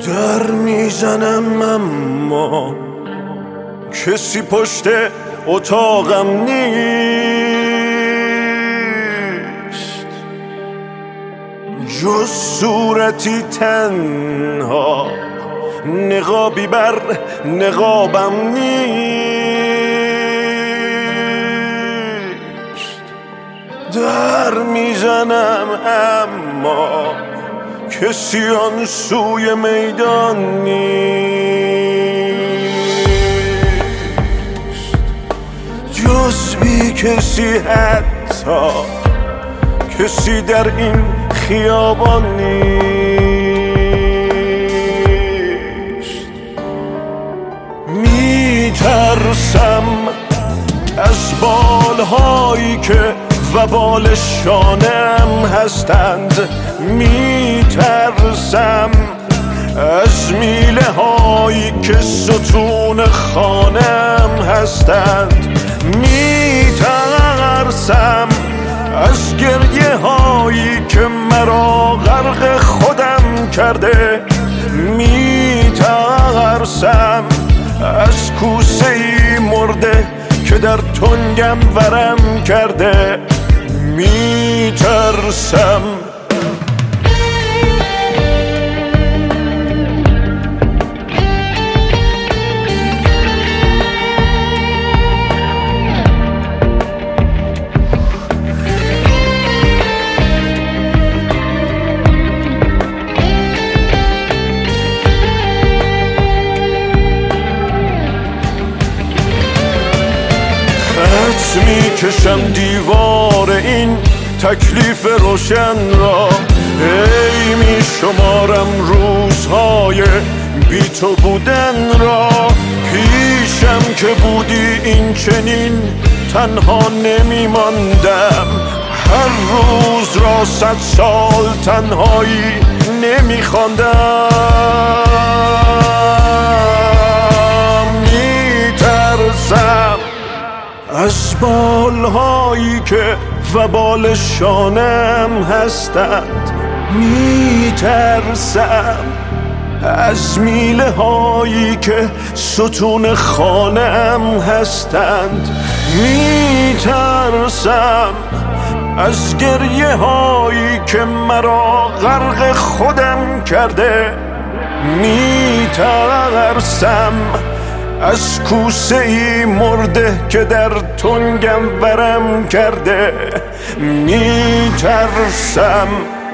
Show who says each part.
Speaker 1: در میزنم اما کسی پشت اتاقم نیست، جز صورتی تنها نقابی بر نقابم نیست. در میزنم اما کسی آن سوی میدان نیست، جز بی کسی حتی کسی در این خیابان نیست. میترسم از بالهایی که وبال شانم هستند، میترسم از میله هایی که ستون خانم هستند، میترسم از گریه هایی که مرا غرق خودم کرده، میترسم از کوسه ای مرده که در تنگم ورم کرده، میترسم میکشم دیوار این تکلیف روشن را، ای میشمارم روزهای بی تو بودن را. پیشم که بودی این چنین تنها نمیماندم، هر روز را 100 سال تنهایی نمیخواندم. میترسم از بالهایی که وبال شانم هستند، میترسم از میله هایی که ستون خانم هستند، میترسم از گریه هایی که مرا غرق خودم کرده، میترسم از کوسه ای مرده که در تنگم ورم کرده، میترسم